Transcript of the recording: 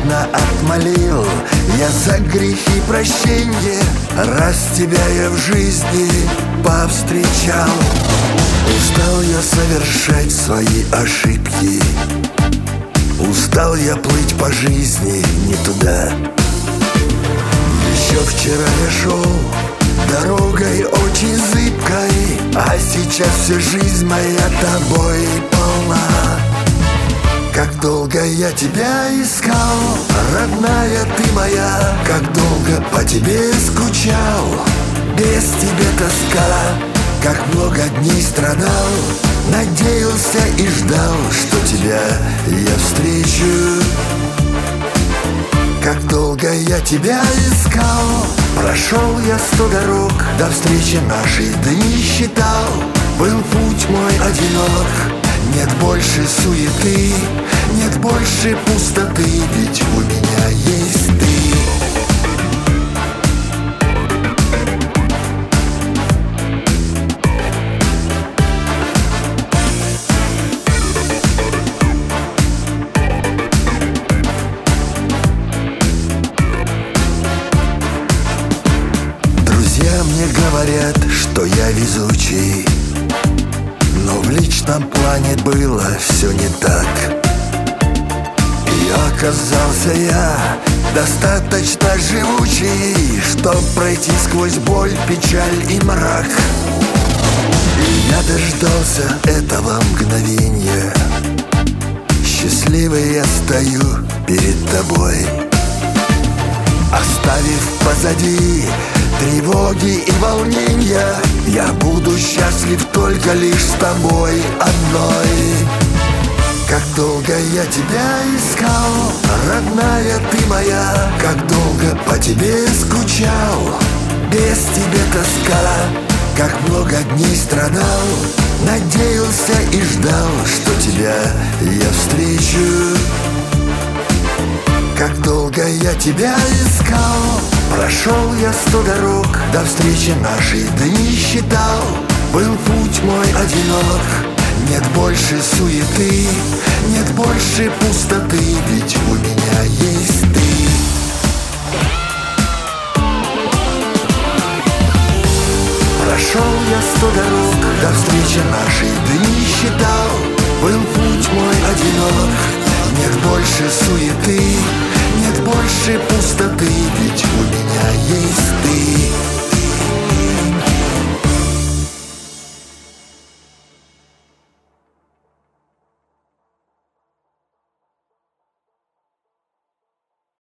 честно отмолил я за грехи прощенье, раз тебя я в жизни повстречал. Устал я совершать свои ошибки, устал я плыть по жизни не туда. Еще вчера я шел дорогой очень зыбкой, а сейчас вся жизнь моя тобой полна. Как долго я тебя искал, родная ты моя, как долго по тебе скучал. Без тебя тоска, как много дней страдал, надеялся и ждал, что тебя я встречу. Как долго я тебя искал, прошел я 100 дорог, до встречи нашей дни считал. Был путь мой одинок, нет больше суеты, нет больше пустоты, ведь у меня есть ты. Мне говорят, что я везучий, но в личном плане было все не так. И оказался я достаточно живучий, чтоб пройти сквозь боль, печаль и мрак. И я дождался этого мгновения, счастливый я стою перед тобой. Оставив позади тревоги и волнения, я буду счастлив только лишь с тобой одной. Как долго я тебя искал, родная ты моя, как долго по тебе скучал. Без тебя тоска, как много дней страдал, надеялся и ждал, что тебя я встречу. Как долго я тебя искал, прошел я 100 дорог, до встречи нашей дни считал. Был путь мой одинок, нет больше суеты, нет больше пустоты, ведь у меня есть ты. Прошел я 100 дорог, до встречи нашей дни считал. Был путь мой одинок, нет больше суеты, нет больше пустоты.